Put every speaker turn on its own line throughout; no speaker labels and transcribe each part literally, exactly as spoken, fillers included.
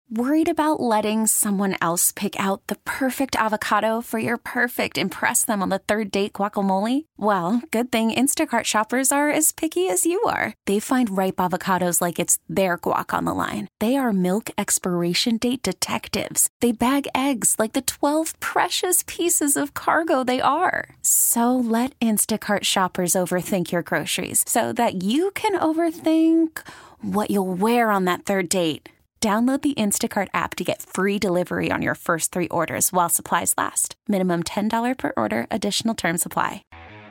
Worried about letting someone else pick out the perfect avocado for your perfect impress them on the third date guacamole? Well, good thing Instacart shoppers are as picky as you are. They find ripe avocados like it's their guac on the line. They are milk expiration date detectives. They bag eggs like the twelve precious pieces of cargo they are. So let Instacart shoppers overthink your groceries so that you can overthink what you'll wear on that third date. Download the Instacart app to get free delivery on your first three orders while supplies last. Minimum ten dollars per order. Additional terms apply.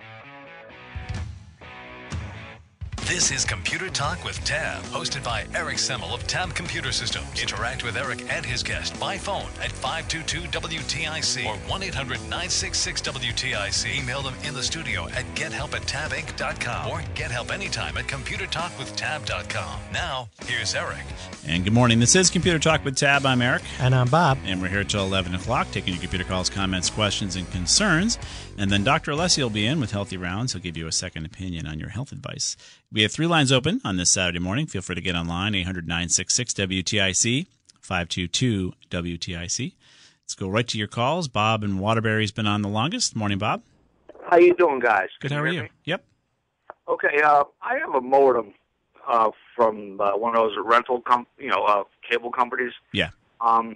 This is Computer Talk with Tab, hosted by Eric Semmel of Tab Computer Systems. Interact with Eric and his guest by phone at five two two W T I C or one eight hundred nine six six W T I C. Email them in the studio at gethelp at tab inc dot com or get help anytime at computer talk with tab dot com. Now, here's Eric.
And good morning. This is Computer Talk with Tab. I'm Eric.
And I'm Bob.
And we're here till eleven o'clock, taking your computer calls, comments, questions, and concerns. And then Doctor Alessi will be in with Healthy Rounds. He'll give you a second opinion on your health advice. We have three lines open on this Saturday morning. Feel free to get online, eight hundred nine six six W T I C, five two two W T I C. Let's go right to your calls. Bob in Waterbury's been on the longest. Morning, Bob.
How you doing, guys?
Good.
Can
How are
hear
you?
me?
Yep.
Okay, uh, I have a modem uh, from uh, one of those rental, com- you know, uh, cable companies.
Yeah.
Um,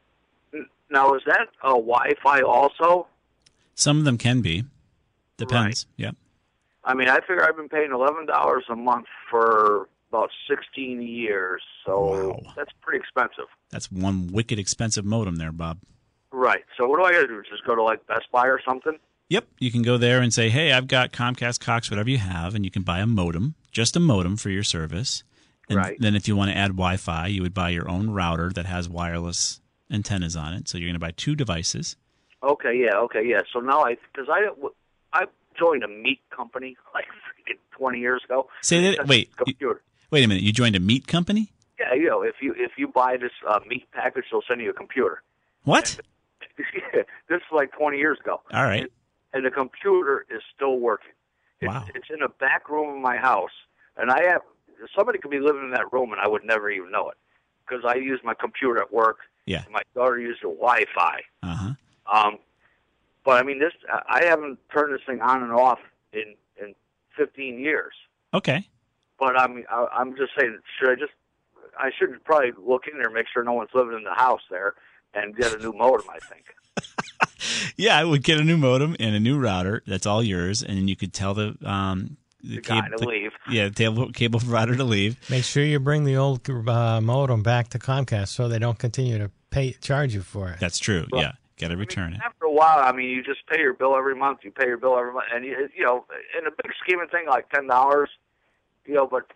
n- now, is that a Wi-Fi also?
Some of them can be. Depends. Right. Yep.
I mean, I figure I've been paying eleven dollars a month for about sixteen years, so
wow.
That's pretty expensive.
That's one wicked expensive modem there, Bob.
Right. So what do I got to do? Just go to, like, Best Buy or something?
Yep. You can go there and say, hey, I've got Comcast, Cox, whatever you have, and you can buy a modem, just a modem for your service. And
right.
Then if you want to add Wi-Fi, you would buy your own router that has wireless antennas on it. So you're going to buy two devices.
Okay, yeah, okay, yeah. So now I, because I, I joined a meat company like twenty years ago.
Say that. Wait. You, wait a minute. You joined a meat company?
Yeah, you know, if you if you buy this uh, meat package, they'll send you a computer.
What?
Yeah, this is like twenty years ago.
All right.
And, and the computer is still working. It's,
wow.
It's in a back room of my house, and I have somebody could be living in that room, and I would never even know it because I use my computer at work.
Yeah.
And my daughter uses the Wi-Fi.
Uh huh.
Um, but I mean, this I haven't turned this thing on and off in, in fifteen years.
Okay.
But I mean, I, I'm just saying, should I just? I should probably look in there, and make sure no one's living in the house there, and get a new modem. I think.
Yeah, I would get a new modem and a new router. That's all yours, and then you could tell the um the,
the guy
cable
to leave.
Yeah, the cable, cable provider to leave.
Make sure you bring the old uh, modem back to Comcast so they don't continue to pay charge you for it.
That's true.
Well,
yeah, got to
I
return
mean,
it.
After a while, I mean, you just pay your bill every month. You pay your bill every month, and you, you know, in a big scheme of thing, like ten dollars. You know, but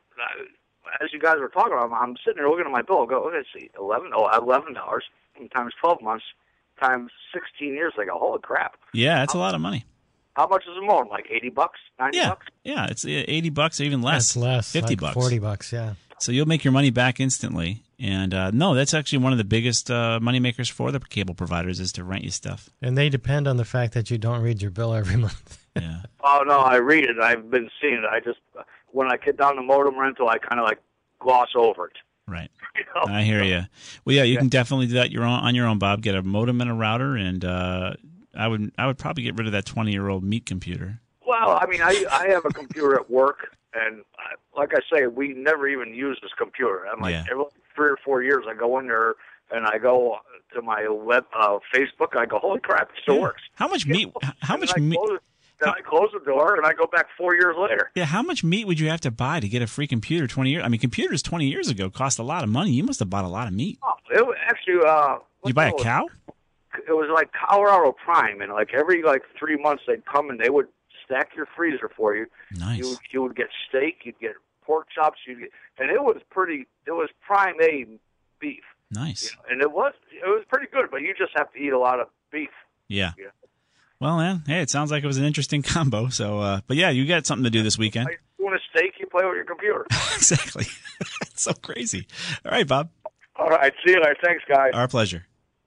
uh, as you guys were talking about, I'm sitting there looking at my bill. I go, let's see, eleven, oh, eleven dollars times twelve months times sixteen years. I go, holy crap!
Yeah, that's a lot of money.
How much is a modem? Like eighty bucks, ninety
yeah.
bucks?
Yeah, it's eighty bucks or even less.
That's less,
fifty
like
bucks,
forty bucks. Yeah.
So you'll make your money back instantly. And uh, no, that's actually one of the biggest uh, money makers for the cable providers is to rent you stuff.
And they depend on the fact that you don't read your bill every month.
Yeah.
Oh no, I read it. I've been seeing it. I just when I get down to modem rental, I kind of like gloss over it.
Right.
You know?
I hear you. Well, yeah, you
Yeah.
can definitely do that your own, on your own, Bob. Get a modem and a router, and uh, I would I would probably get rid of that twenty-year-old meat computer.
Well, I mean, I I have a computer at work, and I, like I say, we never even use this computer. I'm like
Yeah.
every three or four years, I go in there and I go to my web uh, Facebook. I go, holy crap, it still
Yeah.
works.
How much
You
meat?
know?
How
And
much
then I
meat?
close it- Then I close the door and I go back four years later.
Yeah, how much meat would you have to buy to get a free computer twenty years? I mean, computers twenty years ago cost a lot of money. You must have bought a lot of meat.
Oh, it was actually, uh,
Did you buy a
what
cow?
It was like Colorado Prime, and like every like three months they'd come and they would stack your freezer for you.
Nice.
You you would get steak, you'd get pork chops, you'd get, and it was pretty. It was prime A beef.
Nice.
You know, and it was it was pretty good, but you just have to eat a lot of beef.
Yeah.
Yeah.
Well, man, hey, it sounds like it was an interesting combo. So, uh, but yeah, you got something to do this weekend.
Like, you want a steak? You play with your computer.
Exactly. It's so crazy. All right, Bob.
All right, see you later. Thanks, guys.
Our pleasure.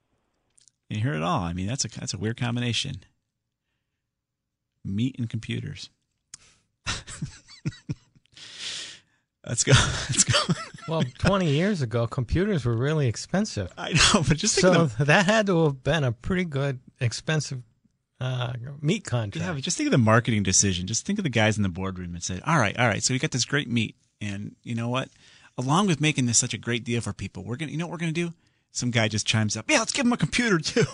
You hear it all. I mean, that's a that's a weird combination. Meat and computers. Let's go. Let's go.
Well, twenty years ago, computers were really expensive.
I know, but just think
So
of the,
that had to have been a pretty good, expensive uh, meat contract.
yeah, but just think of the marketing decision. Just think of the guys in the boardroom and said, "All right, all right. So we got this great meat, and you know what? Along with making this such a great deal for people, we're gonna, you know what we're gonna do?" Some guy just chimes up, "Yeah, let's give him a computer too."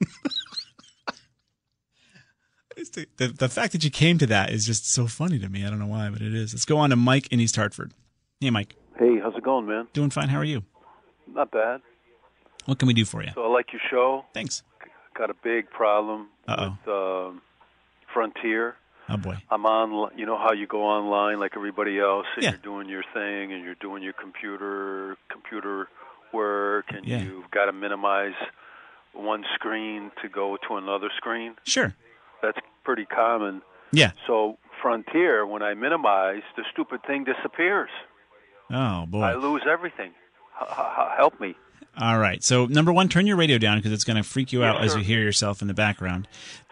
It's the, the the fact that you came to that is just so funny to me. I don't know why, but it is. Let's go on to Mike in East Hartford. Hey, Mike.
Hey, how's it going, man?
Doing fine. How are you?
Not bad.
What can we do for you?
So I like your show.
Thanks.
Got a big problem
Uh-oh.
with um, Frontier.
Oh, boy.
I'm on. You know how you go online like everybody else, and
Yeah.
you're doing your thing, and you're doing your computer computer work, and
Yeah.
you've got to minimize one screen to go to another screen.
Sure.
That's pretty common.
Yeah.
So Frontier, when I minimize, the stupid thing disappears.
Oh, boy.
I lose everything. H- h- help me.
All right. So, number one, turn your radio down because it's going to freak you
Yes,
out as
sir.
you hear yourself in the background.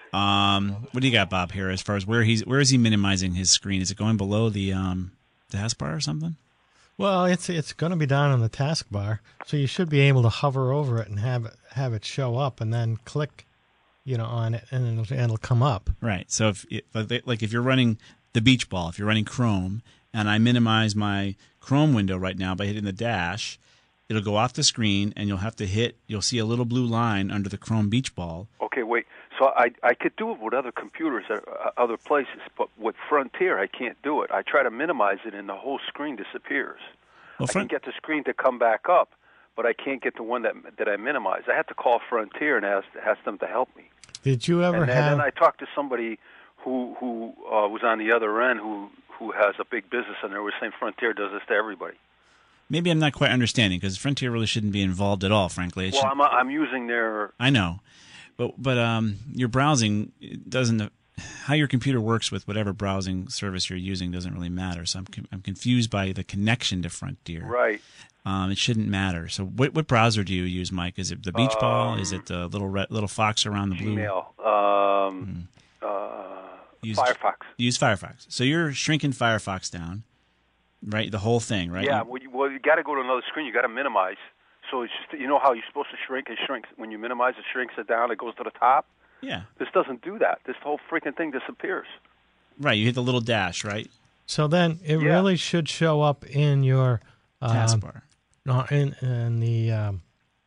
Um, what do you got, Bob, here as far as where he's where is he minimizing his screen? Is it going below the um, taskbar or something?
Well, it's it's going to be down on the taskbar, so you should be able to hover over it and have it, have it show up, and then click, you know, on it, and it'll, and it'll come up.
Right. So, if it, like if you're running the beach ball, if you're running Chrome, and I minimize my Chrome window right now by hitting the dash, it'll go off the screen, and you'll have to hit. You'll see a little blue line under the Chrome beach ball.
Okay, wait. So I I could do it with other computers or uh, other places, but with Frontier I can't do it. I try to minimize it, and the whole screen disappears.
Well,
I
front,
can get the screen to come back up, but I can't get the one that that I minimize. I have to call Frontier and ask ask them to help me.
Did you ever
And then,
have?
then I talked to somebody who who uh, was on the other end who who has a big business, and they were saying Frontier does this to everybody.
maybe I'm not quite understanding because Frontier really shouldn't be involved at all. Frankly, it
Well,
should,
I'm I'm using their
I know, but but um, your browsing doesn't. How your computer works with whatever browsing service you're using doesn't really matter. So I'm I'm confused by the connection to Frontier.
right.
Um, it shouldn't matter. So what what browser do you use, Mike? Is it the Beach Ball?
Um,
Is it the little red, little fox around the blue?
Gmail, um, uh,
Use,
Firefox.
Use Firefox. So you're shrinking Firefox down, right? The whole thing, right?
Yeah,
You-
well, you, well, you got to go to another screen. You got to minimize. So it's just, you know how you're supposed to shrink. It shrinks when you minimize. It shrinks it down. It goes to the top.
yeah.
This doesn't do that. This whole freaking thing disappears.
Right. You hit the little dash, right?
So then it
Yeah.
really should show up in your um,
Taskbar.
No, in in the um,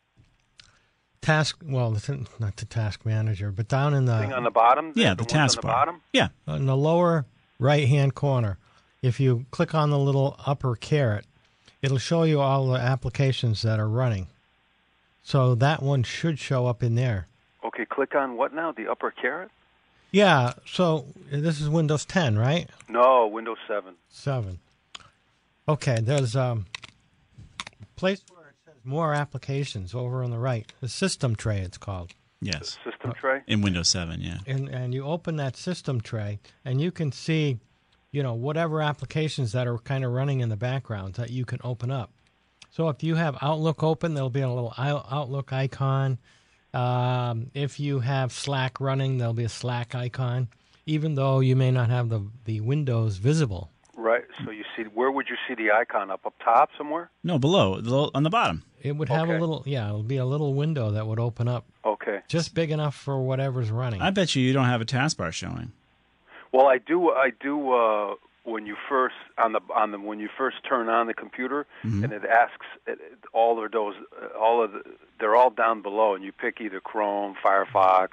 task. Well, the, not the task manager, but down in
Thing
the
on the bottom.
Yeah,
the,
the
ones
taskbar.
on the bottom.
Yeah.
in the lower right hand corner. If you click on the little upper caret, it'll show you all the applications that are running. So that one should show up in there.
Okay, click on what now? The upper caret?
Yeah. So this is Windows ten, right?
No, Windows seven.
Seven. Okay. There's um place where it says more applications over on the right. The system tray, it's called.
Yes.
System tray.
In Windows seven, yeah.
And and you open that system tray, and you can see, you know, whatever applications that are kind of running in the background that you can open up. So if you have Outlook open, there'll be a little Outlook icon. Um, if you have Slack running, there'll be a Slack icon, even though you may not have the the windows visible.
Right. So you see, where would you see the icon up? Up top somewhere?
No, below, the little- on the bottom.
It would have
Okay.
a little, yeah, it'll be a little window that would open up,
Okay.
just big enough for whatever's running.
I bet you you don't have a taskbar showing.
Well, I do. I do. Uh, when you first on the on the when you first turn on the computer,
Mm-hmm.
and it asks it, it, all of those, uh, all of the, they're all down below, and you pick either Chrome, Firefox,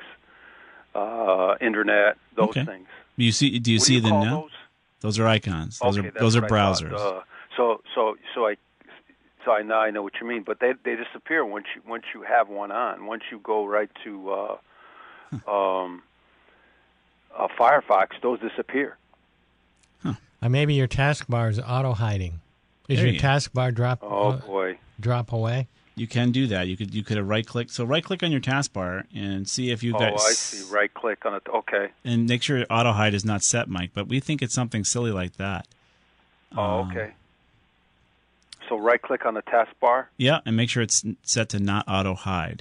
uh, Internet, those
Okay.
things.
You see? Do you
What
see
do you
them
call
now?
those?
Those are icons. Those
Okay,
are
that's
those are
what I thought.
browsers.
Uh, so so so I so I now I know what you mean, but they they disappear once you once you have one on. Once you go right to uh, um, uh, Firefox, those disappear.
Uh, maybe your taskbar is auto hiding. Is
There
your
you go.
taskbar drop
Oh
uh,
boy.
drop away?
You can do that. You could you could have right click. So right click on your taskbar and see if you've
Oh,
got.
I see. Right click on it. Okay.
And make sure auto hide is not set, Mike. But we think it's something silly like that.
Oh,
Um,
okay. So right click on the taskbar.
Yeah, and make sure it's set to not auto hide.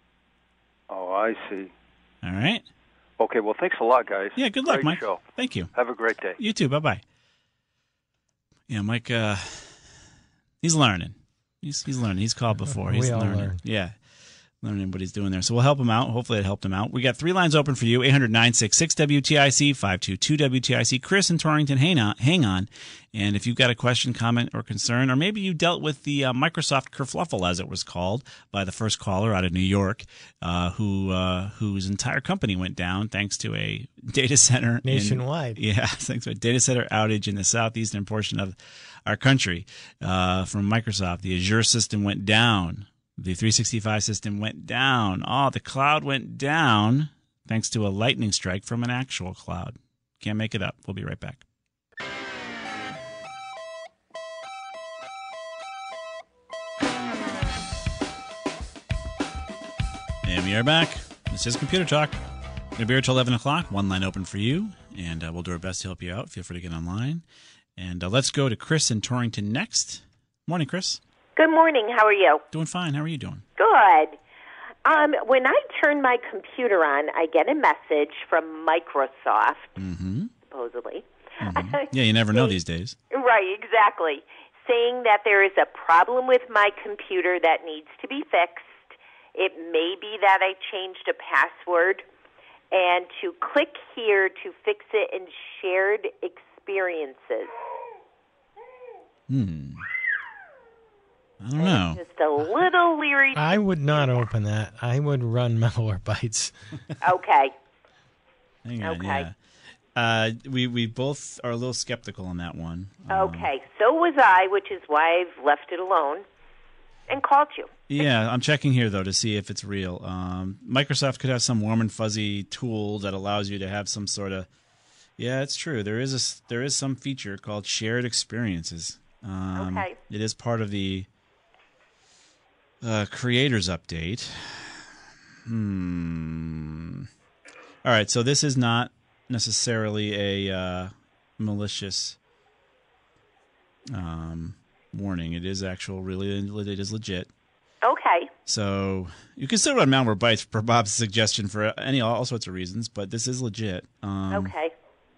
Oh, I see.
All right.
Okay. Well, thanks a lot, guys.
Yeah. Good luck,
Great
Mike.
Show.
Thank you.
Have a great day.
You too. Bye bye. Yeah, Mike. Uh, He's learning. He's he's learning. He's called before. He's
We all
learning.
learn.
Yeah. Learning what he's doing there. So we'll help him out. Hopefully it helped him out. We got three lines open for you. eight hundred nine six six W T I C, five two two W T I C. Chris in Torrington, hang on. Hang on. And if you've got a question, comment, or concern, or maybe you dealt with the uh, Microsoft kerfluffle, as it was called, by the first caller out of New York, uh, who uh, whose entire company went down thanks to a data center.
Nationwide.
In, yeah, thanks to a data center outage in the southeastern portion of our country uh, from Microsoft. The Azure system went down. The three sixty-five system went down. Oh, the cloud went down thanks to a lightning strike from an actual cloud. Can't make it up. We'll be right back. And we are back. This is Computer Talk. We'll be here till eleven o'clock. One line open for you, and uh, we'll do our best to help you out. Feel free to get online. And uh, let's go to Chris in Torrington next. Morning, Chris.
Good morning. How are you?
Doing fine. How are you doing?
Good. Um, when I turn my computer on, I get a message from Microsoft,
Mm-hmm.
supposedly.
Mm-hmm. Yeah, you never know these days.
Right, exactly. Saying that there is a problem with my computer that needs to be fixed. It may be that I changed a password, and to click here to fix it in shared experiences.
Hmm. I don't know.
Just a little leery.
I would not open that. I would run Malwarebytes.
Okay.
Hang on,
Okay.
yeah. Uh, we, we both are a little skeptical on that one. Um,
Okay, so was I, which is why I've left it alone and called you.
Yeah, I'm checking here, though, to see if it's real. Um, Microsoft could have some warm and fuzzy tool that allows you to have some sort of... Yeah, it's true. There is a, there is some feature called shared experiences. Um,
Okay.
It is part of the uh, creators update. Hmm. All right, so this is not necessarily a uh, malicious um, warning. It is actual, really, it is legit.
Okay.
So you can still run Malwarebytes per Bob's suggestion for any all sorts of reasons, but this is legit. Um,
Okay.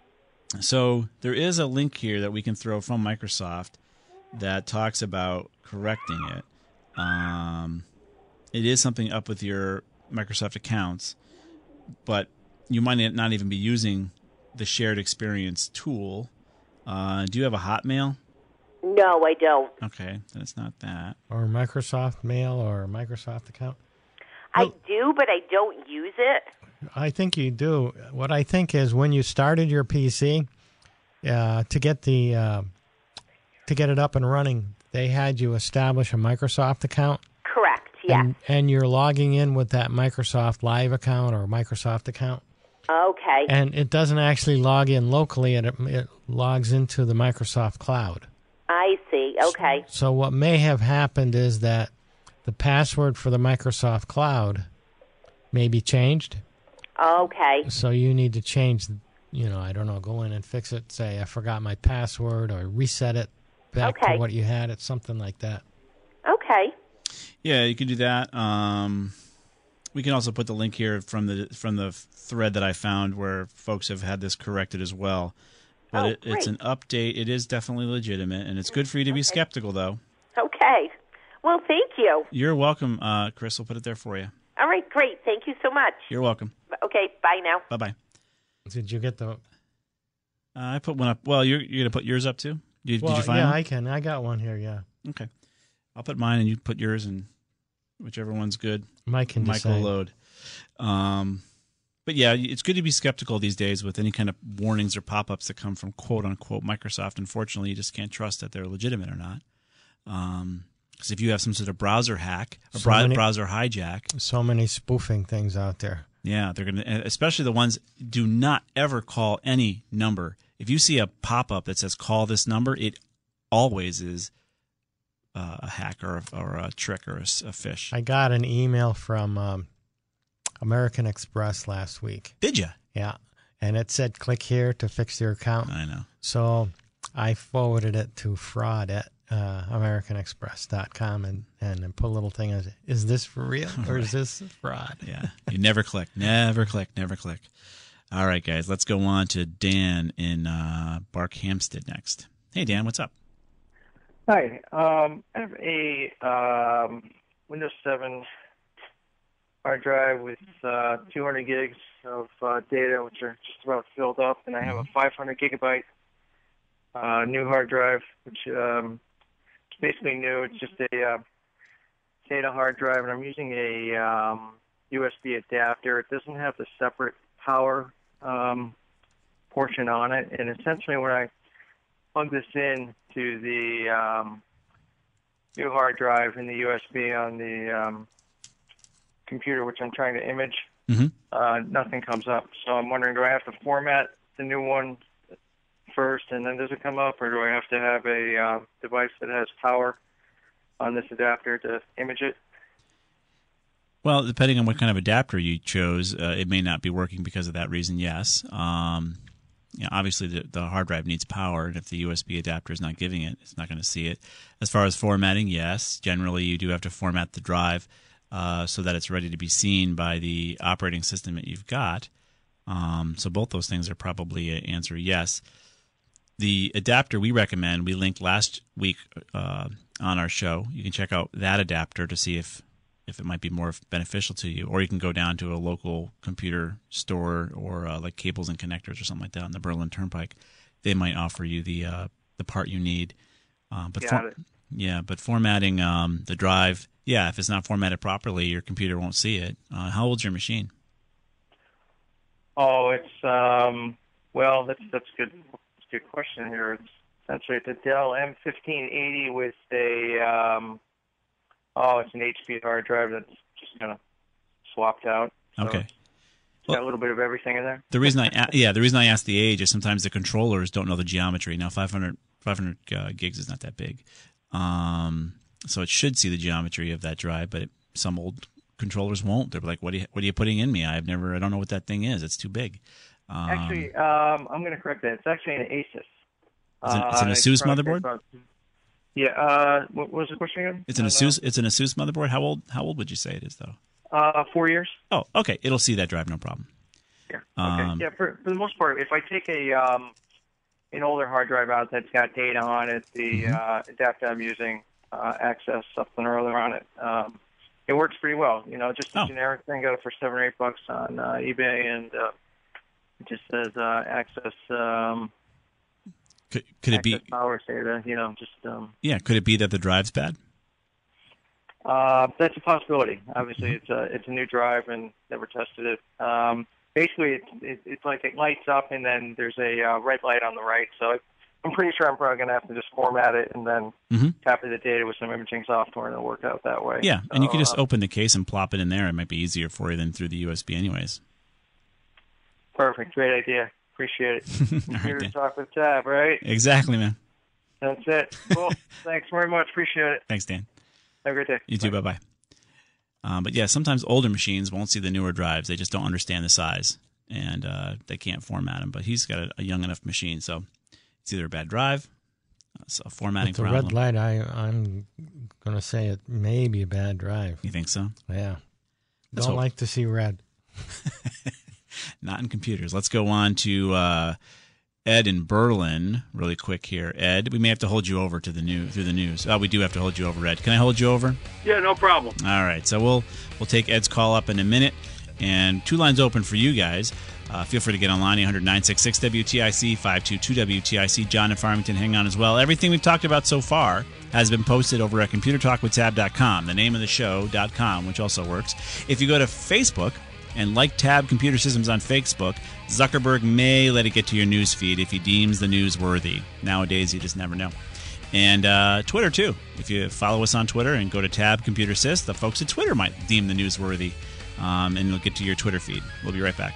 So there is a link here that we can throw from Microsoft that talks about correcting it. Um, it is something up with your Microsoft accounts, but you might not even be using the shared experience tool. Uh, do you have a Hotmail?
No, I don't.
Okay, then it's not that.
Or Microsoft Mail or a Microsoft account.
I
Well-
do, but I don't use it.
I think you do. What I think is when you started your P C, uh, to get the uh, to get it up and running, they had you establish a Microsoft account.
Correct, yes.
And, and you're logging in with that Microsoft Live account or Microsoft account.
Okay.
And it doesn't actually log in locally, and it, it logs into the Microsoft cloud.
I see. Okay.
So what may have happened is that the password for the Microsoft cloud may be changed.
Okay.
So you need to change, you know, I don't know, go in and fix it. Say, I forgot my password, or reset it back
Okay.
to what you had. It's something like that.
Okay.
Yeah, you can do that. Um, we can also put the link here from the from the thread that I found where folks have had this corrected as well. But
Oh,
it, it's
great.
an update. It is definitely legitimate, and it's good for you to be skeptical, though.
Okay. Well, thank you.
You're welcome, uh, Chris. We'll put it there for you.
All right, great. Thank you so much.
You're welcome.
Okay, bye now.
Bye-bye.
Did you get the...
Uh, I put one up. Well, you're, you're going to put yours up, too? Did,
Well,
did you find
yeah,
one?
I can. I got one here, yeah.
Okay. I'll put mine, and you put yours, and whichever one's good.
Mike can
Mike will
decide.
load. Um, but yeah, it's good to be skeptical these days with any kind of warnings or pop-ups that come from quote-unquote Microsoft. Unfortunately, you just can't trust that they're legitimate or not. Um, because if you have some sort of browser hack, a
So
bra-
many-
browser hijack,
So many spoofing things out there.
yeah, they're gonna. Especially the ones do not ever call any number. If you see a pop-up that says "call this number," it always is uh, a hack or a, or a trick or a, s- a fish.
I got an email from um, American Express last week.
Did you?
Yeah. And it said, click here to fix your account.
I know.
So I forwarded it to fraud at uh, american express dot com and, and, and put a little thing as, is this for real or is this fraud?
Yeah. You never click. Never click. Never click. All right, guys. Let's go on to Dan in uh, Barkhamsted next. Hey, Dan. What's up?
Hi. Um, I have a um, Windows seven hard drive with uh, two hundred gigs of uh, data, which are just about filled up, and I have a five hundred gigabyte uh, new hard drive, which um, is basically new. It's just a uh, data hard drive, and I'm using a um, U S B adapter. It doesn't have the separate power um, portion on it, and essentially when I plug this in to the um, new hard drive in the U S B on the um, computer, which I'm trying to image,
Mm-hmm.
uh, nothing comes up. So I'm wondering, do I have to format the new one first, and then does it come up, or do I have to have a uh, device that has power on this adapter to image it?
Well, depending on what kind of adapter you chose, uh, it may not be working because of that reason, yes. Um, you know, obviously, the, the hard drive needs power, and if the U S B adapter is not giving it, it's not going to see it. As far as formatting, yes. Generally, you do have to format the drive uh, so that it's ready to be seen by the operating system that you've got. Um, so both those things are probably an answer yes. The adapter we recommend, we linked last week uh, on our show. You can check out that adapter to see if if it might be more beneficial to you, or you can go down to a local computer store or uh, like Cables and Connectors or something like that on the Berlin Turnpike. They might offer you the uh, the part you need. Uh, but
Got
for,
it.
yeah, but formatting um, the drive, yeah, if it's not formatted properly, your computer won't see it. Uh, how old's your machine?
Oh, it's um, well, that's that's good. That's a good question here. It's essentially it's a Dell M fifteen eighty with a um, oh, it's an H P hard drive that's just kind of swapped out. So
Okay.
It's got a little bit of everything in there.
The reason I a- yeah the reason I asked the age is sometimes the controllers don't know the geometry. Now five hundred, five hundred uh, gigs is not that big, um, so it should see the geometry of that drive. But it, some old controllers won't. They're like, "What are you what are you putting in me? I've never I don't know what that thing is. It's too big." Um,
Actually, um, I'm going to correct that. It's actually an Asus.
It's an- it's an
Uh,
Asus
probably
motherboard?
about- Yeah. Uh, what was the question again?
it's an
I don't
Asus it's an Asus motherboard. How old how old would you say it is though?
know. Uh, four years.
Oh, okay. It'll see that drive, no problem.
Yeah. Okay.
Um,
yeah. For, for the most part, if I take a um, an older hard drive out that's got data on it, the
Mhm.
uh, adapter I'm using, uh, Access something or other on it, um, it works pretty well. You know, just a
Oh.
generic thing. Got it for seven or eight bucks on uh, eBay, and uh, it just says uh, Access. Um,
Could, could it be
Access power data. You know, just. Um,
yeah? Could it be that the drive's bad?
Uh, that's a possibility. Obviously, it's a it's a new drive and never tested it. Um, basically, it's it, it's like it lights up and then there's a uh, red light on the right. So it, I'm pretty sure I'm probably going to have to just format it and then
Mhm.
copy the data with some imaging software and it'll work out that way.
Yeah, and you
So,
can just
uh,
open the case and plop it in there. It might be easier for you than through the U S B, anyways.
Perfect. Great idea. Appreciate it.
All right,
Computer
Dan.
talk with Tab, right?
Exactly, man.
That's it. Cool. Thanks very much. Appreciate it.
Thanks, Dan.
Have a great day.
You too. Bye bye. Um, but yeah, sometimes older machines won't see the newer drives. They just don't understand the size, and uh, they can't format them. But he's got a, a young enough machine, so it's either a bad drive, it's a formatting
It's a
problem.
red light. I, I'm going to say it may be a bad drive.
You think so?
Yeah.
Let's
Don't
hope.
like to see red.
Not in computers. Let's go on to uh, Ed in Berlin really quick here. Ed, we may have to hold you over to the new through the news. Oh, we do have to hold you over, Ed. Can I hold you over?
Yeah, no problem.
All right, so we'll we'll take Ed's call up in a minute, and two lines open for you guys. Uh, feel free to get online, eight hundred, nine six six, W T I C, five two two W T I C. John in Farmington, hang on as well. Everything we've talked about so far has been posted over at computer talk with tab dot com, the name of the show dot com, which also works. If you go to Facebook and like Tab Computer Systems on Facebook, Zuckerberg may let it get to your news feed if he deems the news worthy. Nowadays, you just never know. And uh, Twitter, too. If you follow us on Twitter and go to Tab Computer Sys, the folks at Twitter might deem the news worthy, um, and it'll get to your Twitter feed. We'll be right back.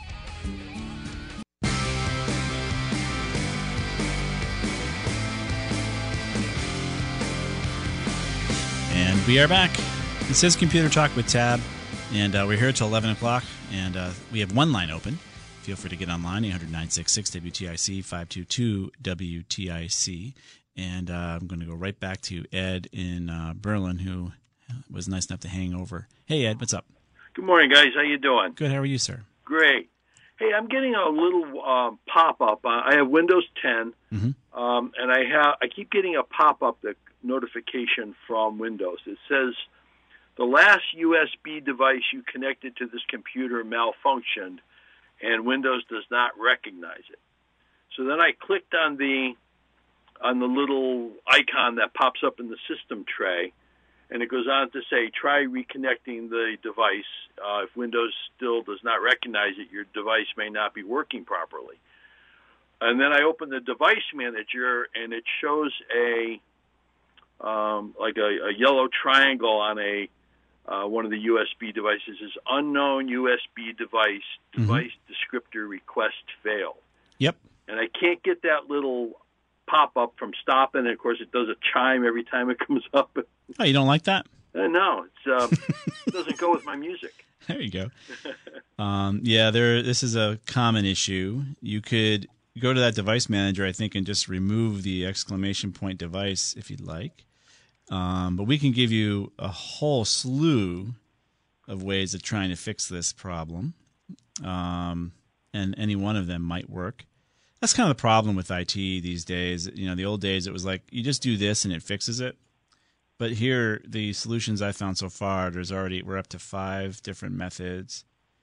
And we are back. This is Computer Talk with Tab, and uh, we're here until eleven o'clock, and uh, we have one line open. Feel free to get online, eight hundred, nine six six, W T I C, five two two W T I C. And uh, I'm going to go right back to Ed in uh, Berlin, who was nice enough to hang over. Hey, Ed, what's up?
Good morning, guys. How you doing?
Good. How are you, sir?
Great. Hey, I'm getting a little uh, pop-up. Uh, I have Windows ten,
Mm-hmm.
um, and I have I keep getting a pop-up that notification from Windows. It says the last U S B device you connected to this computer malfunctioned, and Windows does not recognize it. So then I clicked on the on the little icon that pops up in the system tray, and it goes on to say, try reconnecting the device. Uh, if Windows still does not recognize it, your device may not be working properly. And then I open the device manager, and it shows a um, like a, a yellow triangle on a uh, one of the U S B devices. Is unknown U S B device, device mm-hmm. descriptor request failed.
Yep. And
I can't get that little pop-up from stopping, and of course it does a chime every time it comes up.
Oh, you don't like that?
Uh, no, it's, uh, it doesn't go with my music.
There you go. um, yeah, there. This is a common issue. You could go to that device manager, I think, and just remove the exclamation point device if you'd like. Um, but we can give you a whole slew of ways of trying to fix this problem, um, and any one of them might work. That's kind of the problem with I T these days. You know, the old days it was like you just do this and it fixes it. But here, the solutions I found so far, there's already we're up to five different methods.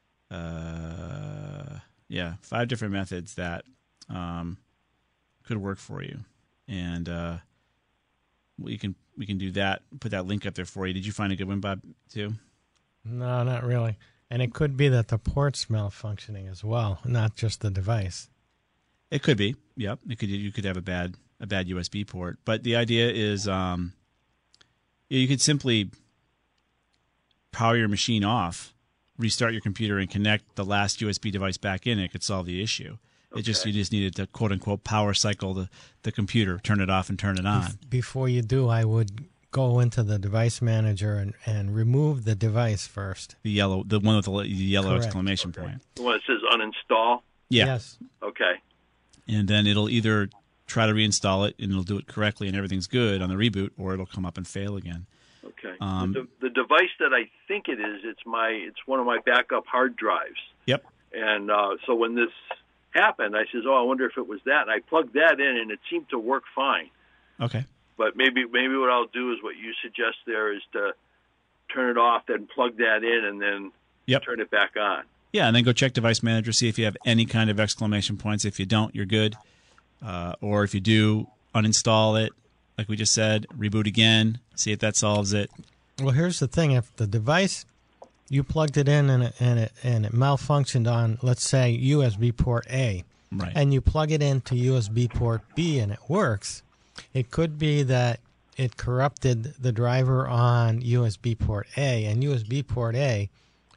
Uh, yeah, five different methods that um, could work for you, and uh, we can we can do that. Put that link up there for you. Did you find a good one, Bob? Too?
No, not really. And it could be that the port's malfunctioning as well, not just the device.
It could be. Yep. It could. You could have a bad a bad U S B port. But the idea is, um, you could simply power your machine off, restart your computer, and connect the last U S B device back in. And it could solve the issue. Okay. It just you just needed to quote unquote power cycle the the computer, turn it off and turn it on.
Before you do, I would go into the device manager and, and remove the device first.
The yellow, the one with the yellow
Correct.
exclamation
Okay.
point.
The one that says uninstall?
Yeah.
Yes.
Okay.
And then it'll either try to reinstall it and it'll do it correctly and everything's good on the reboot, or it'll come up and fail again.
Okay.
Um,
the, the device that I think it is, it's my it's one of my backup hard drives.
Yep.
And uh, so when this happened, I says, "Oh, I wonder if it was that." And I plugged that in, and it seemed to work fine.
Okay.
But maybe maybe what I'll do is what you suggest there is to turn it off, then plug that in, and then
yep.
turn it back on.
Yeah, and then go check Device Manager, see if you have any kind of exclamation points. If you don't, you're good. Uh, or if you do, uninstall it, like we just said, reboot again, see if that solves it.
Well, here's the thing. If the device, you plugged it in and it, and it, and it malfunctioned on, let's say, U S B port A,
right.
and you plug it into U S B port B and it works, it could be that it corrupted the driver on U S B port A, and U S B port A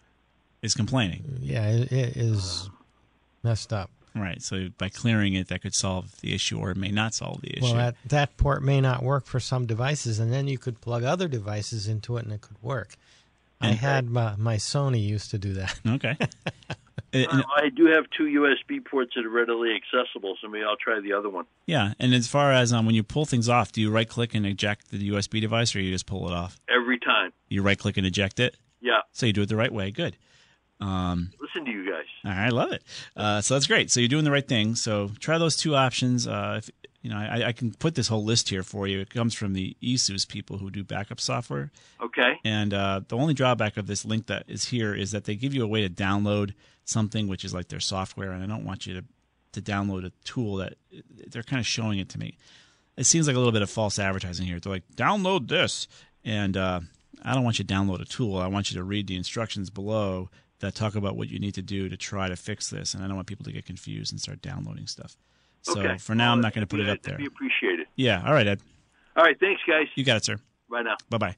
is complaining.
Yeah, it, it is messed up.
Right. So by clearing it, that could solve the issue, or it may not solve the issue.
Well, that, that port may not work for some devices, and then you could plug other devices into it, and it could work. I had my, my Sony used to do that.
Okay.
um, I do have two U S B ports that are readily accessible, so maybe I'll try the other one.
Yeah, and as far as um, when you pull things off, do you right-click and eject the U S B device, or you just pull it off?
Every time.
You right-click and eject it?
Yeah.
So you do it the right way. Good. Um,
Listen to you guys.
All right, I love it. Uh, so that's great. So you're doing the right thing. So try those two options. Uh, if, you know, I, I can put this whole list here for you. It comes from the ASUS people who do backup software.
Okay.
And uh, the only drawback of this link that is here is that they give you a way to download something, which is like their software, and I don't want you to to download a tool that they're kind of showing it to me. It seems like a little bit of false advertising here. They're like, download this, and uh, I don't want you to download a tool. I want you to read the instructions below that talk about what you need to do to try to fix this, and I don't want people to get confused and start downloading stuff. So
okay.
for now,
well,
I'm not going to put it up there.
Be appreciated.
Yeah. All right, Ed.
All right. Thanks, guys.
You got it, sir.
Bye now.
Bye-bye.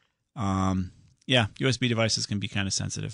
Um, yeah, U S B devices can be kind of sensitive.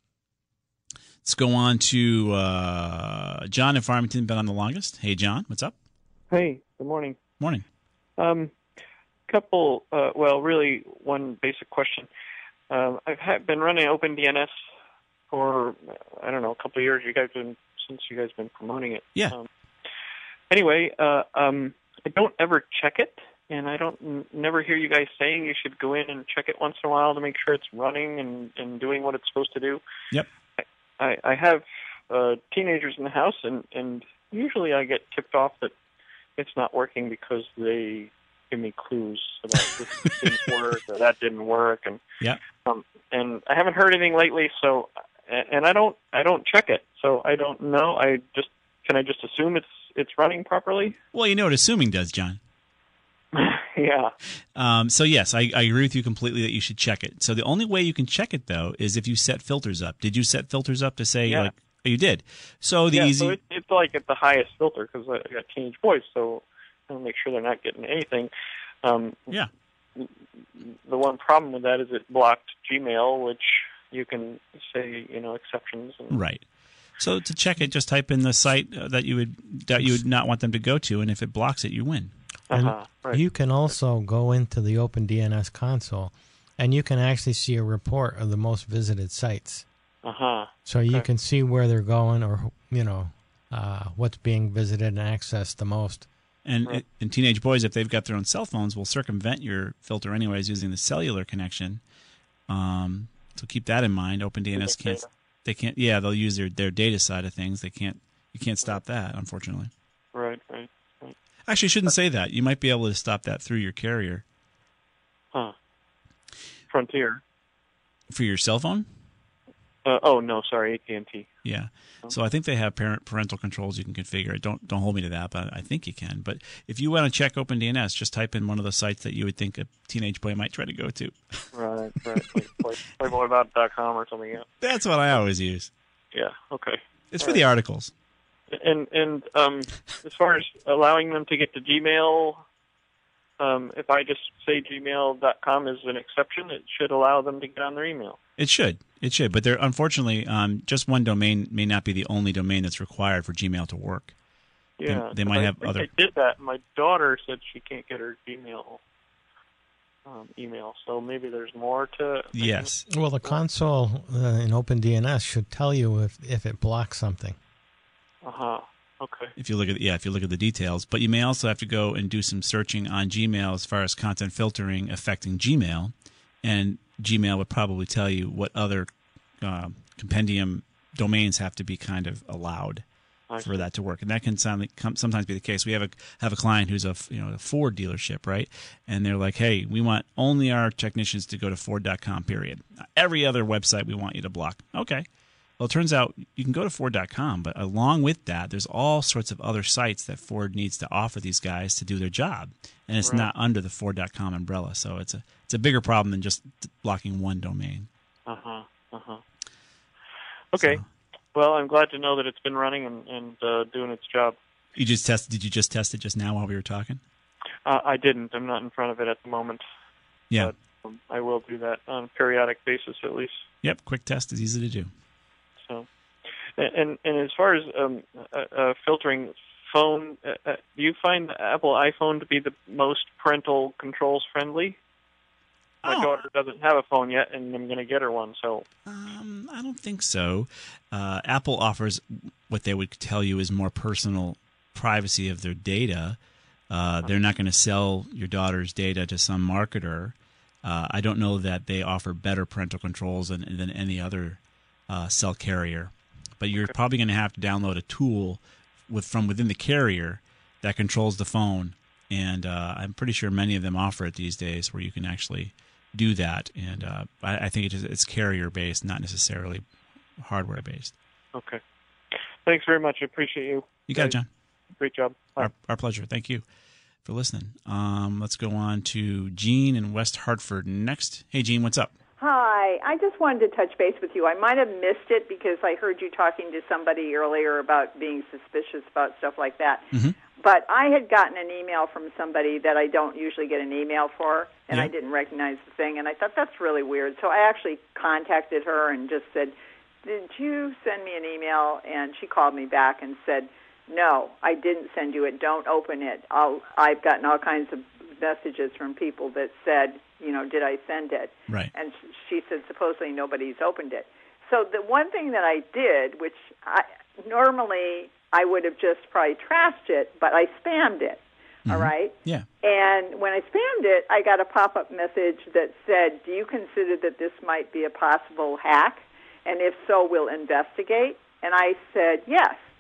Let's go on to uh, John in Farmington, been on the longest. Hey, John, what's up?
Hey, good morning.
Morning.
Um, couple, uh, well, really one basic question. Um, I've had, been running OpenDNS for, I don't know, a couple of years. You guys been since you guys been promoting it.
Yeah.
Um, anyway, uh, um, I don't ever check it, and I don't n- never hear you guys saying you should go in and check it once in a while to make sure it's running and, and doing what it's supposed to do.
Yep.
I, I have uh, teenagers in the house, and, and usually I get tipped off that it's not working because they give me clues about this didn't work or that didn't work, and
yeah.
um, and I haven't heard anything lately. So, and I don't I don't check it, so I don't know. I just can I just assume it's it's running properly?
Well, you know what assuming does, John.
Yeah.
Um, so yes, I, I agree with you completely that you should check it. So the only way you can check it though is if you set filters up. Did you set filters up to say
Yeah.
like oh, you did? So the
yeah,
easy
so it, it's like at the highest filter because I got teenage boys, so I want to make sure they're not getting anything. Um,
yeah.
The one problem with that is it blocked Gmail, which you can say you know exceptions. And,
Right. So to check it, just type in the site uh, that you would that you would not want them to go to, and if it blocks it, you win.
And
Uh-huh, right.
you can also go into the OpenDNS console, and you can actually see a report of the most visited sites.
Uh-huh.
So you
Okay.
can see where they're going, or you know, uh, what's being visited and accessed the most.
And,
Right.
it, and teenage boys, if they've got their own cell phones, will circumvent your filter anyways using the cellular connection. Um, so keep that in mind. OpenDNS can't.
Data.
They can't. Yeah, they'll use their, their data side of things. They can't. You can't stop that, unfortunately.
Right, right, right.
Actually, you shouldn't say that. You might be able to stop that through your carrier.
Huh. Frontier.
For your cell phone?
Uh, oh no, sorry, A T and T.
Yeah. So I think they have parent parental controls you can configure. Don't don't hold me to that, but I think you can. But if you want to check OpenDNS, just type in one of the sites that you would think a teenage boy might try to go to.
Right, right. Like play, playboy dot com or something. Yeah.
That's what I always use.
Yeah. Okay.
It's
All
for
right.
the articles.
And and um, as far as allowing them to get to Gmail, um, if I just say gmail dot com is an exception, it should allow them to get on their email.
It should. It should. But there, unfortunately, um, just one domain may not be the only domain that's required for Gmail to work. They-
Yeah,
they might
I
have
think
other-
I did that. My daughter said she can't get her Gmail um, email, so maybe there's more to.
Yes.
Well, the console uh, in OpenDNS should tell you if, if it blocks something.
Uh huh. Okay.
If you look at yeah, if you look at the details, but you may also have to go and do some searching on Gmail as far as content filtering affecting Gmail, and Gmail would probably tell you what other uh, compendium domains have to be kind of allowed
I
for
see.
that to work, and that can sound, sometimes be the case. We have a have a client who's a you know a Ford dealership, right? And they're like, hey, we want only our technicians to go to Ford dot com. Period. Every other website we want you to block. Okay. Well, it turns out you can go to Ford dot com, but along with that, there's all sorts of other sites that Ford needs to offer these guys to do their job, and it's
Right.
not under the Ford dot com umbrella. So it's a it's a bigger problem than just blocking one domain.
Uh huh. Uh huh. Okay.
So,
Well, I'm glad to know that it's been running and, and uh, doing its job.
you just tested? Did you just test it just now while we were talking?
Uh, I didn't. I'm not in front of it at the moment.
Yeah.
But um, I will do that on a periodic basis at least.
Yep. Quick test is easy to do.
So, and and as far as um, uh, uh, filtering phone, uh, uh, do you find the Apple iPhone to be the most parental controls friendly? My
Oh.
daughter doesn't have a phone yet, and I'm going to get her one. So,
Um, I don't think so. Uh, Apple offers what they would tell you is more personal privacy of their data. Uh, they're not going to sell your daughter's data to some marketer. Uh, I don't know that they offer better parental controls than, than any other uh, cell carrier. But you're probably going to have to download a tool with from within the carrier that controls the phone. And uh, I'm pretty sure many of them offer it these days where you can actually do that. And uh, I, I think it is, it's carrier-based, not necessarily hardware-based.
okay. Thanks very much. I appreciate you.
You got it, John.
Great job. Bye.
Our, our pleasure. Thank you for listening. Um, let's go on to Jean in West Hartford next. Hey, Jean, what's up?
Hi. I just wanted to touch base with you. I might have missed it because I heard you talking to somebody earlier about being suspicious about stuff like that.
Mm-hmm.
But I had gotten an email from somebody that I don't usually get an email for, and
Yeah.
I didn't recognize the thing, and I thought that's really weird. So I actually contacted her and just said, did you send me an email? And she called me back and said, no, I didn't send you it. Don't open it. I'll, I've gotten all kinds of messages from people that said, you know, did I send it?
Right.
And she said supposedly nobody's opened it. So the one thing that I did, which I, normally I would have just probably trashed it, but I spammed it,
Mm-hmm.
all right?
Yeah.
And when I spammed it, I got a pop-up message that said, do you consider that this might be a possible hack? And if so, we'll investigate. And I said, yes.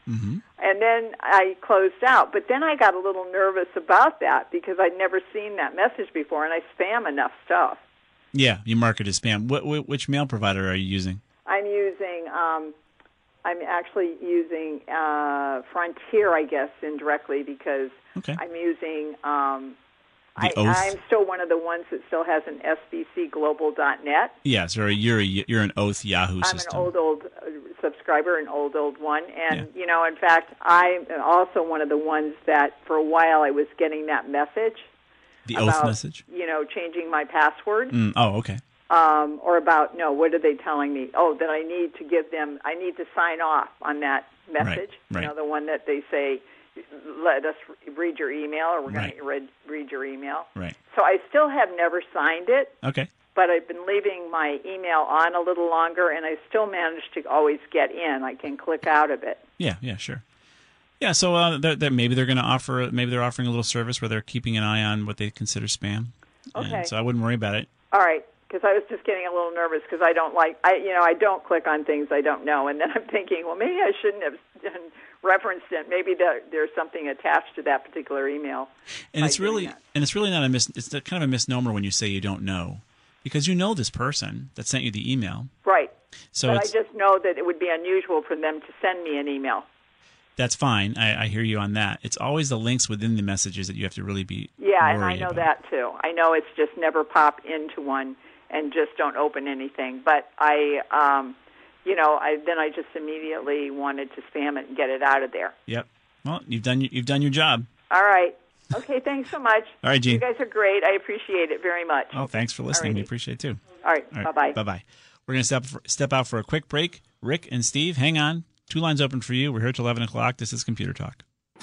Mm-hmm.
And then I closed out. But then I got a little nervous about that because I'd never seen that message before, and I spam enough stuff.
Yeah, you mark it as spam. What, which mail provider are you using?
I'm using, um, I'm actually using uh, Frontier, I guess, indirectly because
okay.
I'm using, um,
the
I,
Oath?
I'm still one of the ones that still has an S B C global dot net.
Yeah, so you're, a, you're an Oath Yahoo
I'm
system.
an old, old uh, subscriber, an old, old one. And,
Yeah.
you know, in fact, I'm also one of the ones that for a while I was getting that message.
The
about,
Oath message?
You know, changing my password.
Mm, oh, okay.
Um, or about, no, what are they telling me? Oh, that I need to give them, I need to sign off on that message.
Right, right.
You know, the one that they say, let us read your email, or we're
Right.
going to read, read your email.
Right.
So I still have never signed it.
Okay.
But I've been leaving my email on a little longer, and I still manage to always get in. I can click out of it.
Yeah, yeah, sure. Yeah, so uh, they're, they're, maybe they're going to offer, maybe they're offering a little service where they're keeping an eye on what they consider spam.
Okay.
And so I wouldn't worry about it.
All right, because I was just getting a little nervous because I don't like, I you know, I don't click on things I don't know, and then I'm thinking, well, maybe I shouldn't have referenced it. Maybe there, there's something attached to that particular email.
And it's really, that. and it's really not a mis. It's kind of a misnomer when you say you don't know, because you know this person that sent you the email.
Right.
So
but
it's,
I just know that it would be unusual for them to send me an email.
That's fine. I, I hear you on that. It's always the links within the messages that you have to really be
Yeah, and I know
about.
that too. I know it's just never pop into one and just don't open anything. But I, um, you know, I then I just immediately wanted to spam it and get it out of there.
Yep. Well, you've done you've done your job.
All right. Okay. Thanks so much.
All right, Gene.
You guys are great. I appreciate it very much.
Oh, thanks for listening.
Alrighty.
We appreciate it too.
All right.
All right.
Bye bye.
Bye bye. We're going to step for, step out for a quick break. Rick and Steve, hang on. Two lines open for you. We're here till eleven o'clock. This is Computer Talk.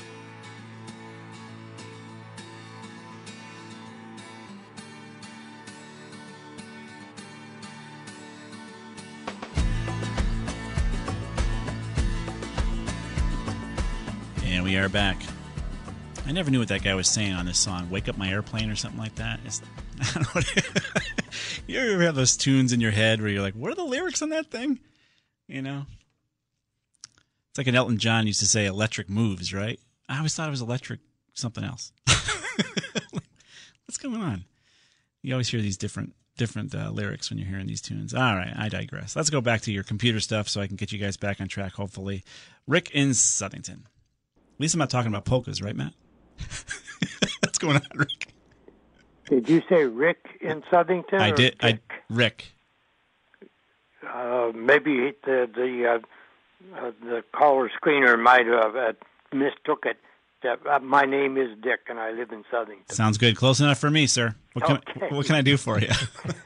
And we are back. I never knew what that guy was saying on this song. Wake Up My Airplane or something like that. It's, I don't know what you ever have those tunes in your head where you're like, what are the lyrics on that thing? You know? It's like an Elton John used to say, electric moves, right? I always thought it was electric something else. What's going on? You always hear these different different uh, lyrics when you're hearing these tunes. All right, I digress. Let's go back to your computer stuff so I can get you guys back on track, hopefully. Rick in Southington. At least I'm not talking about polkas, right, Matt? What's going on, Rick?
Did you say Rick in Southington?
I
or
did.
Dick?
I Rick.
Uh, maybe the the uh, uh, the caller screener might have uh, mistook it. That uh, my name is Dick and I live in Southington.
Sounds good. Close enough for me, sir. What can
Okay.
what can I do for you?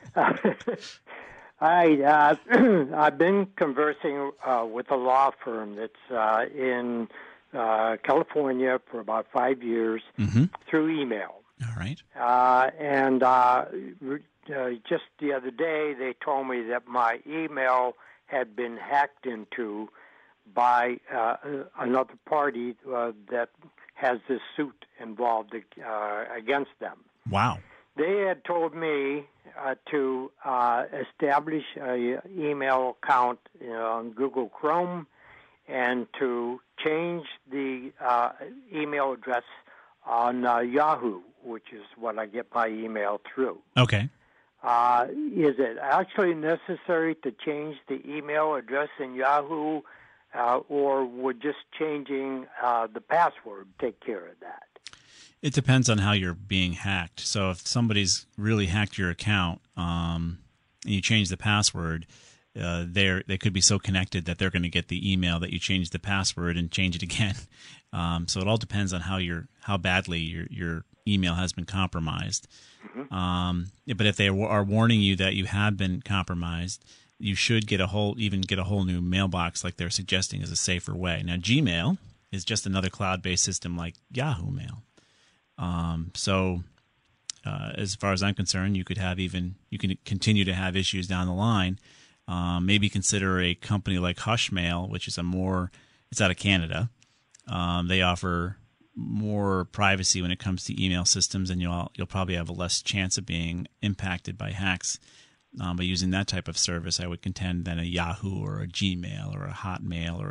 I uh, I've been conversing uh, with a law firm that's uh, in uh, California for about five years
mm-hmm.
through email.
All right.
Uh, and uh, uh, just the other day, they told me that my email had been hacked into by uh, another party uh, that has this suit involved uh, against them.
Wow.
They had told me uh, to uh, establish an email account you know, on Google Chrome and to change the uh, email address on uh, Yahoo, which is what I get my email through.
Okay.
Uh, is it actually necessary to change the email address in Yahoo, uh, or would just changing uh, the password take care of that?
It depends on how you're being hacked. So if somebody's really hacked your account um, and you change the password, uh, they they could be so connected that they're going to get the email that you changed the password and change it again. Um, so it all depends on how your how badly your your email has been compromised. Mm-hmm. Um, but if they are warning you that you have been compromised, you should get a whole even get a whole new mailbox like they're suggesting is a safer way. Now Gmail is just another cloud-based system like Yahoo Mail. Um, so uh, as far as I'm concerned, you could have even you can continue to have issues down the line. Um, maybe consider a company like Hushmail, which is a more it's out of Canada. Um, they offer more privacy when it comes to email systems, and you'll you'll probably have a less chance of being impacted by hacks um, by using that type of service. I would contend than a Yahoo or a Gmail or a Hotmail or a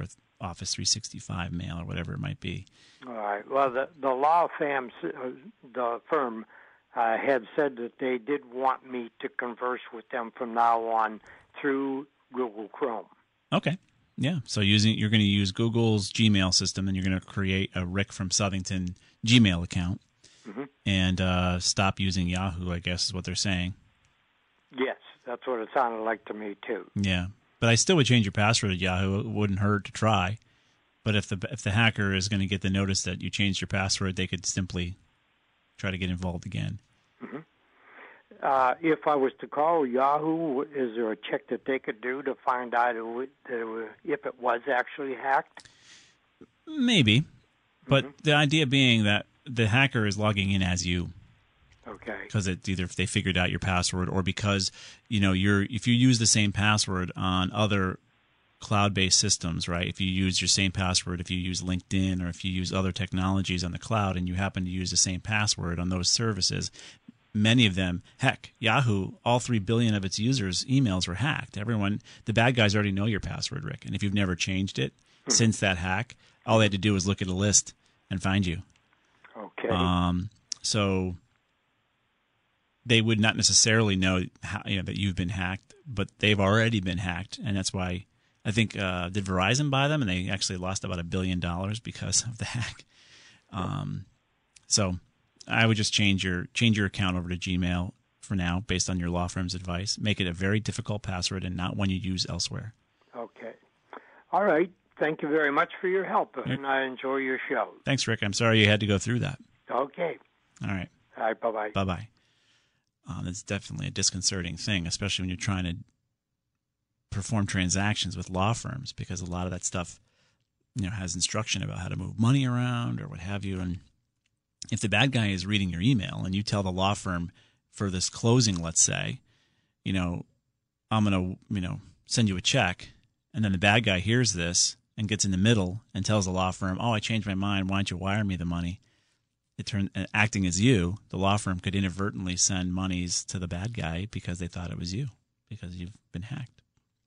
Office three sixty-five mail or whatever it might be.
All right. Well, the the law firm, the firm, uh, had said that they did want me to converse with them from now on through Google Chrome.
Okay. Yeah. So using you're going to use Google's Gmail system, and you're going to create a Rick from Southington Gmail account, mm-hmm. and uh, stop using Yahoo, I guess is what they're saying.
Yes, that's what it sounded like to me too.
Yeah. But I still would change your password at Yahoo. It wouldn't hurt to try. But if the if the hacker is going to get the notice that you changed your password, they could simply try to get involved again.
Mm-hmm. Uh, if I was to call Yahoo, is there a check that they could do to find out if it was actually hacked?
Maybe. But
mm-hmm.
the idea being that the hacker is logging in as you.
Okay.
Because it's either if they figured out your password, or because you know you're if you use the same password on other cloud-based systems, right? If you use your same password, if you use LinkedIn, or if you use other technologies on the cloud, and you happen to use the same password on those services, many of them, heck, Yahoo, all three billion of its users' emails were hacked. Everyone, the bad guys already know your password, Rick, and if you've never changed it hmm. since that hack, all they had to do was look at a list and find you.
Okay.
Um. So they would not necessarily know how, you know, that you've been hacked, but they've already been hacked, and that's why I think uh, did Verizon buy them, and they actually lost about a billion dollars because of the hack. Um, so I would just change your change your account over to Gmail for now, based on your law firm's advice. Make it a very difficult password and not one you use elsewhere.
Okay. All right. Thank you very much for your help, and I enjoy your show.
Thanks, Rick. I'm sorry you had to go through that.
Okay.
All right.
All right. Bye-bye.
Bye-bye. Uh, that's definitely a disconcerting thing, especially when you're trying to perform transactions with law firms, because a lot of that stuff, you know, has instruction about how to move money around or what have you. And if the bad guy is reading your email and you tell the law firm for this closing, let's say, you know, I'm going to, you know, send you a check, and then the bad guy hears this and gets in the middle and tells the law firm, oh, I changed my mind, why don't you wire me the money? It turned, acting as you, the law firm could inadvertently send monies to the bad guy because they thought it was you, because you've been hacked.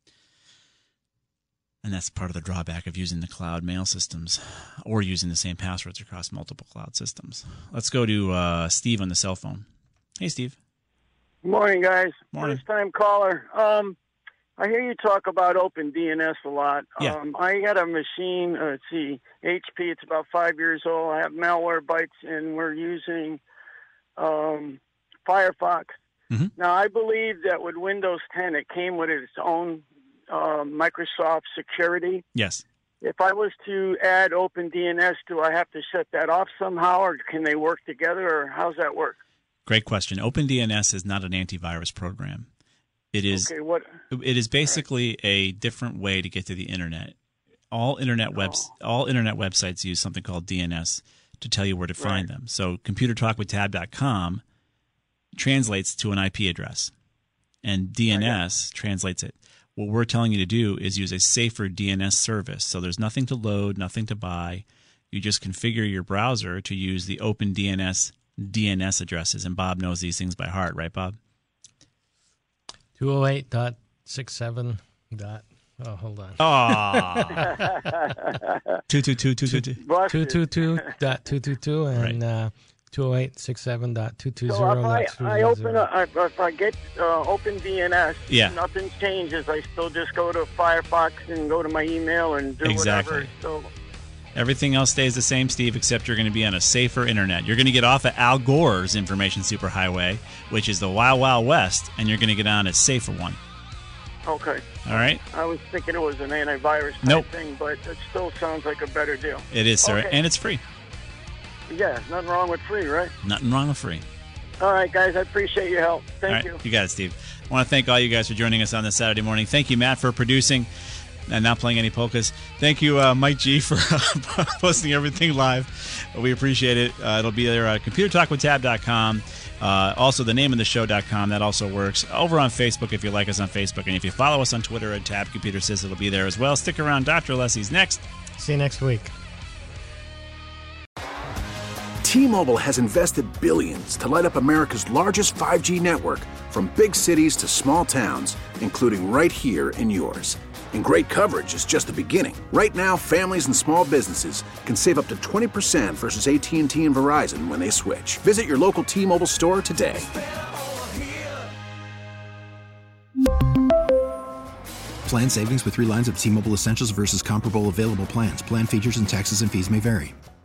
And that's part of the drawback of using the cloud mail systems or using the same passwords across multiple cloud systems. Let's go to uh, Steve on the cell phone. Hey, Steve.
Morning, guys.
Morning.
First time caller. Um, I hear you talk about OpenDNS a lot.
Yeah.
Um, I got a machine, uh, let's see, H P. It's about five years old. I have Malwarebytes, and we're using um, Firefox.
Mm-hmm.
Now, I believe that with Windows ten, it came with its own uh, Microsoft security.
Yes.
If I was to add OpenDNS, do I have to shut that off somehow, or can they work together, or how's that work?
Great question. OpenDNS is not an antivirus program. It is.
Okay, what?
It is basically right. a different way to get to the internet. All internet webs, oh. all internet websites use something called D N S to tell you where to find right. them. So, computer talk with tab dot com translates to an I P address, and D N S translates it. What we're telling you to do is use a safer D N S service. So there's nothing to load, nothing to buy. You just configure your browser to use the OpenDNS D N S addresses, and Bob knows these things by heart, right, Bob?
two oh eight dot sixty-seven dot Oh, hold on.
Ah. two two two two two two
two two two dot two two two and uh, two oh eight sixty-seven dot two two zero.
So if I, I open a, if I get uh, OpenDNS,
yeah.
nothing changes. I still just go to Firefox and go to my email and do
exactly.
whatever. So
everything else stays the same, Steve, except you're going to be on a safer internet. You're going to get off of Al Gore's information superhighway, which is the Wild Wild West, and you're going to get on a safer one.
Okay.
All right.
I was thinking it was an antivirus type
nope.
thing, but it still sounds like a better deal.
It is, sir,
okay.
and it's free.
Yeah, nothing wrong with free, right?
Nothing wrong with free.
All right, guys, I appreciate your help. Thank
all right.
you.
You got it, Steve. I want to thank all you guys for joining us on this Saturday morning. Thank you, Matt, for producing and not playing any polkas. Thank you, uh, Mike G, for uh, posting everything live. We appreciate it. Uh, it'll be there at computer talk with tab dot com. Uh, also, the name of the show dot com. That also works. Over on Facebook, if you like us on Facebook. And if you follow us on Twitter at Tab Computer Sys, it'll be there as well. Stick around. Doctor Alessi's next.
See you next week.
T-Mobile has invested billions to light up America's largest five G network, from big cities to small towns, including right here in yours. And great coverage is just the beginning. Right now, families and small businesses can save up to twenty percent versus A T and T and Verizon when they switch. Visit your local T-Mobile store today.
Plan savings with three lines of T-Mobile Essentials versus comparable available plans. Plan features and taxes and fees may vary.